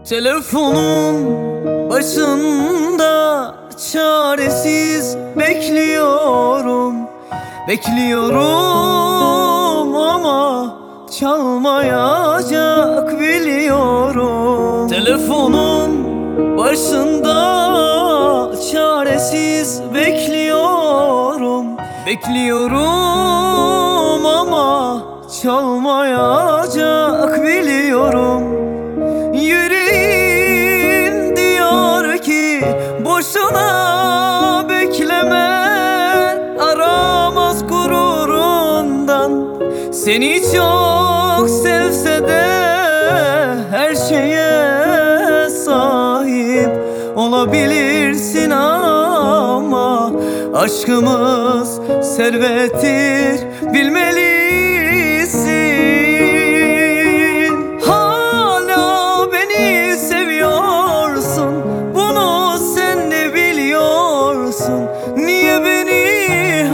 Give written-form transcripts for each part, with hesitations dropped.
Telefonun başında çaresiz bekliyorum. Bekliyorum ama çalmayacak biliyorum. Telefonun başında çaresiz bekliyorum. Bekliyorum ama çalmayacak biliyorum. Yüreğim diyor ki boşuna bekleme, aramaz gururundan. Seni çok sevse de her şeye sahip olabilirsin ama aşkımız servettir, bilmelisin. Hala beni seviyorsun, bunu sen de biliyorsun. Niye beni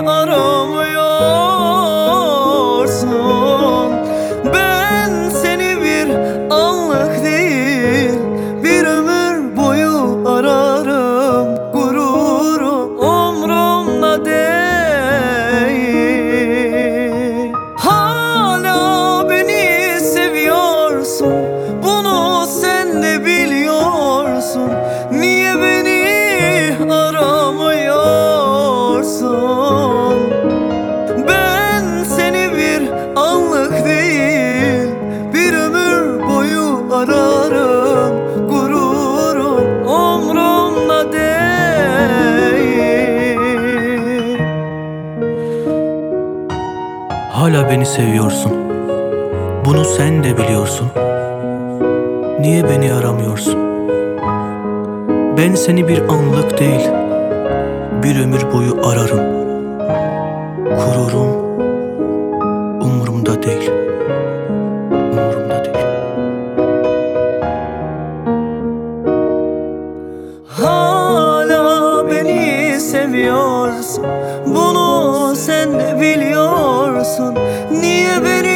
aramıyorsun? Ben seni bir anlık değil, bir ömür boyu ararım. Gururum umrumda değil. Hala beni seviyorsun, bunu sen de biliyorsun. Niye beni aramıyorsun? Ben seni bir anlık değil, bir ömür boyu ararım. Gururum umrumda değil. Hala beni seviyorsun, bunu sen de biliyorsun. Niye beni aramıyorsun? Ben seni bir anlık değil, bir ömür boyu ararım. Gururum umurumda değil, umurumda değil. Hala beni seviyorsun, bunu sen de biliyorsun. Niye beni